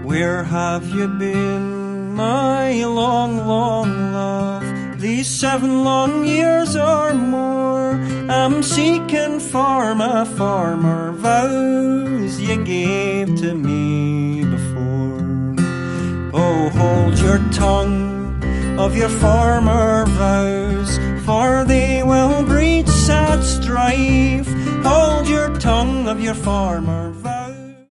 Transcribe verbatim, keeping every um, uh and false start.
Where have you been, my long, long love? These seven long years or more, I'm seeking for my former vows you gave to me before. Oh, hold your tongue of your former vows, for they will breed sad strife. Hold your tongue of your former vows.